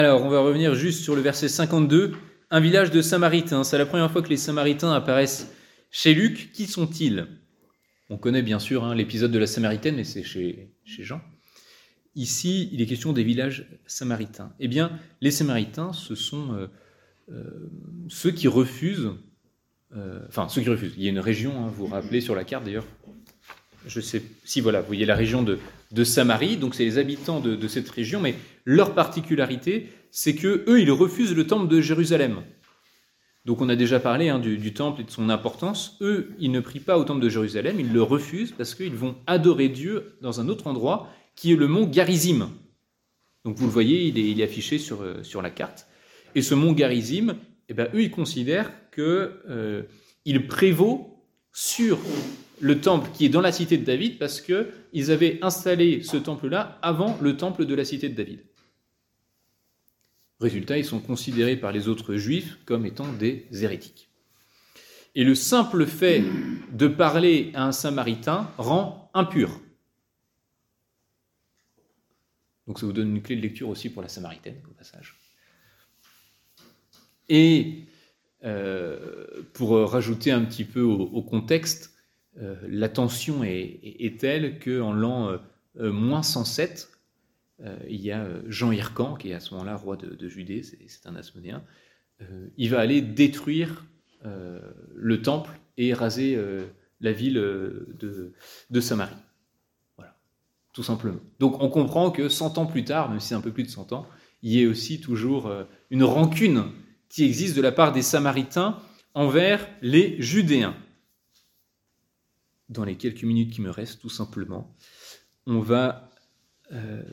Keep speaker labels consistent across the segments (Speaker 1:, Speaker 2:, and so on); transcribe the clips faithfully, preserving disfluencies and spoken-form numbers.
Speaker 1: Alors, on va revenir juste sur le verset cinquante-deux. Un village de Samaritains. C'est la première fois que les Samaritains apparaissent chez Luc. Qui sont-ils ? On connaît bien sûr hein, l'épisode de la Samaritaine, mais c'est chez, chez Jean. Ici, il est question des villages samaritains. Eh bien, les Samaritains, ce sont euh, euh, ceux qui refusent... Euh, enfin, ceux qui refusent. Il y a une région, hein, vous vous rappelez sur la carte d'ailleurs. Je sais, si voilà, vous voyez la région de, de Samarie, donc c'est les habitants de, de cette région, mais leur particularité, c'est que eux, ils refusent le temple de Jérusalem. Donc on a déjà parlé hein, du, du temple et de son importance. Eux, ils ne prient pas au temple de Jérusalem, ils le refusent parce qu'ils vont adorer Dieu dans un autre endroit, qui est le mont Garizim. Donc vous le voyez, il est, il est affiché sur, euh, sur la carte. Et ce mont Garizim, eh ben, eux, ils considèrent qu'il euh, prévaut sur le temple qui est dans la cité de David, parce qu'ils avaient installé ce temple-là avant le temple de la cité de David. Résultat, ils sont considérés par les autres juifs comme étant des hérétiques. Et le simple fait de parler à un samaritain rend impur. Donc ça vous donne une clé de lecture aussi pour la samaritaine, au passage. Et euh, pour rajouter un petit peu au, au contexte, Euh, la tension est, est, est telle qu'en l'an euh, euh, moins cent sept, euh, il y a Jean Hircan, qui est à ce moment-là roi de, de Judée, c'est, c'est un Asmonéen, euh, il va aller détruire euh, le temple et raser euh, la ville de, de Samarie. Voilà, tout simplement. Donc on comprend que cent ans plus tard, même si c'est un peu plus de cent ans, il y a aussi toujours euh, une rancune qui existe de la part des Samaritains envers les Judéens. Dans les quelques minutes qui me restent, tout simplement, on va euh,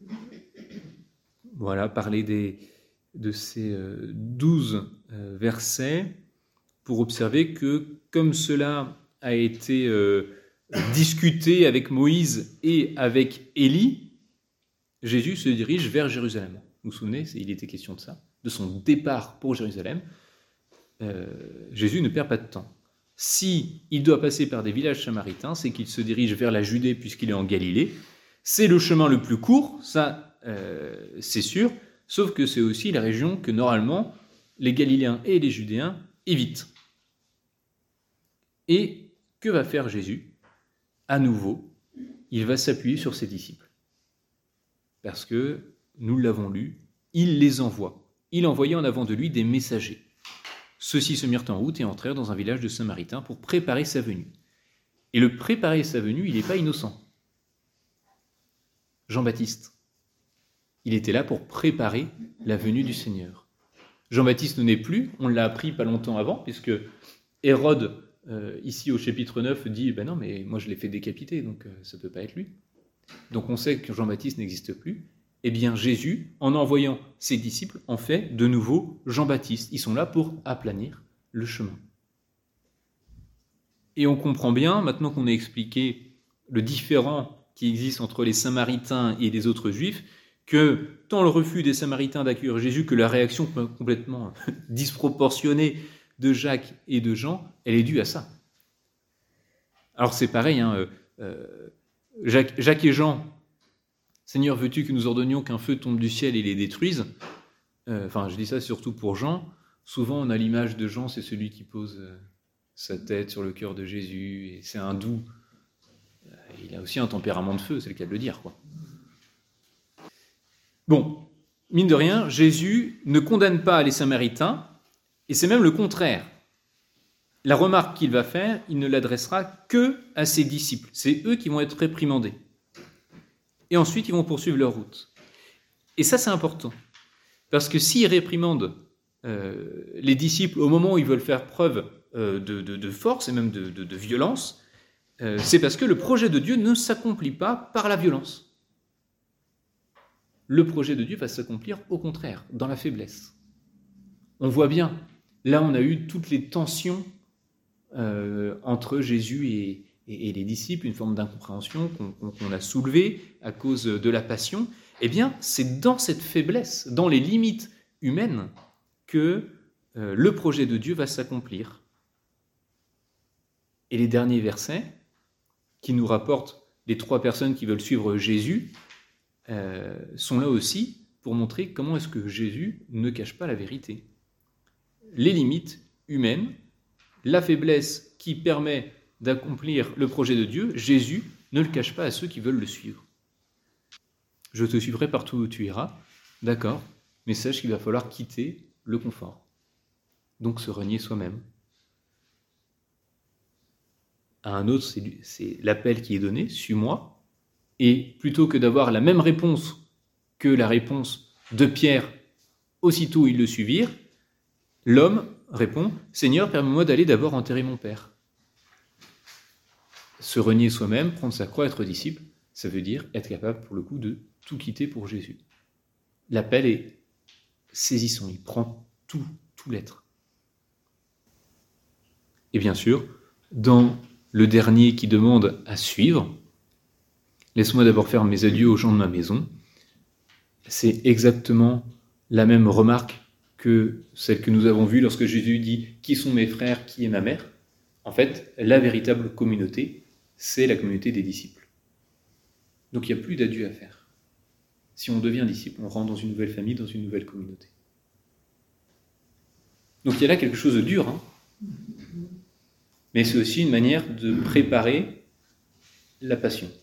Speaker 1: voilà, parler des, de ces euh, douze euh, versets pour observer que, comme cela a été euh, discuté avec Moïse et avec Élie, Jésus se dirige vers Jérusalem. Vous vous souvenez, il était question de ça, de son départ pour Jérusalem. Euh, Jésus ne perd pas de temps. Si il doit passer par des villages samaritains, c'est qu'il se dirige vers la Judée puisqu'il est en Galilée. C'est le chemin le plus court, ça euh, c'est sûr, sauf que c'est aussi la région que normalement les Galiléens et les Judéens évitent. Et que va faire Jésus ? À nouveau, il va s'appuyer sur ses disciples. Parce que, nous l'avons lu, il les envoie. Il envoyait en avant de lui des messagers. Ceux-ci se mirent en route et entrèrent dans un village de Samaritains pour préparer sa venue. Et le préparer sa venue, il n'est pas innocent. Jean-Baptiste, il était là pour préparer la venue du Seigneur. Jean-Baptiste n'est plus, on l'a appris pas longtemps avant, puisque Hérode, euh, ici au chapitre neuf, dit ben « non, mais moi je l'ai fait décapiter, donc euh, ça ne peut pas être lui ». Donc on sait que Jean-Baptiste n'existe plus. Eh bien, Jésus, en envoyant ses disciples, en fait de nouveau Jean-Baptiste. Ils sont là pour aplanir le chemin. Et on comprend bien, maintenant qu'on a expliqué le différend qui existe entre les Samaritains et les autres Juifs, que tant le refus des Samaritains d'accueillir Jésus que la réaction complètement disproportionnée de Jacques et de Jean, elle est due à ça. Alors c'est pareil, hein, euh, euh, Jacques, Jacques et Jean, Seigneur, veux-tu que nous ordonnions qu'un feu tombe du ciel et les détruise ? euh, Enfin, je dis ça surtout pour Jean. Souvent, on a l'image de Jean, c'est celui qui pose euh, sa tête sur le cœur de Jésus, et c'est un doux. Euh, il a aussi un tempérament de feu, c'est le cas de le dire, quoi. Bon, mine de rien, Jésus ne condamne pas les Samaritains, et c'est même le contraire. La remarque qu'il va faire, il ne l'adressera que à ses disciples. C'est eux qui vont être réprimandés. Et ensuite, ils vont poursuivre leur route. Et ça, c'est important. Parce que s'ils réprimandent euh, les disciples au moment où ils veulent faire preuve euh, de, de, de force et même de, de, de violence, euh, c'est parce que le projet de Dieu ne s'accomplit pas par la violence. Le projet de Dieu va s'accomplir au contraire, dans la faiblesse. On voit bien, là on a eu toutes les tensions euh, entre Jésus et Et, et les disciples, une forme d'incompréhension qu'on, qu'on, qu'on a soulevée à cause de la passion, eh bien, c'est dans cette faiblesse, dans les limites humaines, que euh, le projet de Dieu va s'accomplir. Et les derniers versets, qui nous rapportent les trois personnes qui veulent suivre Jésus, euh, sont là aussi pour montrer comment est-ce que Jésus ne cache pas la vérité. Les limites humaines, la faiblesse qui permet d'accomplir le projet de Dieu, Jésus ne le cache pas à ceux qui veulent le suivre. Je te suivrai partout où tu iras, d'accord, mais sache qu'il va falloir quitter le confort. Donc se renier soi-même. À un autre, c'est, c'est l'appel qui est donné, suis-moi, et plutôt que d'avoir la même réponse que la réponse de Pierre, aussitôt ils le suivirent, l'homme répond, Seigneur, permets-moi d'aller d'abord enterrer mon père. Se renier soi-même, prendre sa croix, être disciple, ça veut dire être capable, pour le coup, de tout quitter pour Jésus. L'appel est saisissant, il prend tout, tout l'être. Et bien sûr, dans le dernier qui demande à suivre, laisse-moi d'abord faire mes adieux aux gens de ma maison, c'est exactement la même remarque que celle que nous avons vue lorsque Jésus dit « Qui sont mes frères, qui est ma mère ?» En fait, la véritable communauté, c'est la communauté des disciples. Donc il n'y a plus d'adieu à faire. Si on devient disciple, on rentre dans une nouvelle famille, dans une nouvelle communauté. Donc il y a là quelque chose de dur, hein, mais c'est aussi une manière de préparer la passion.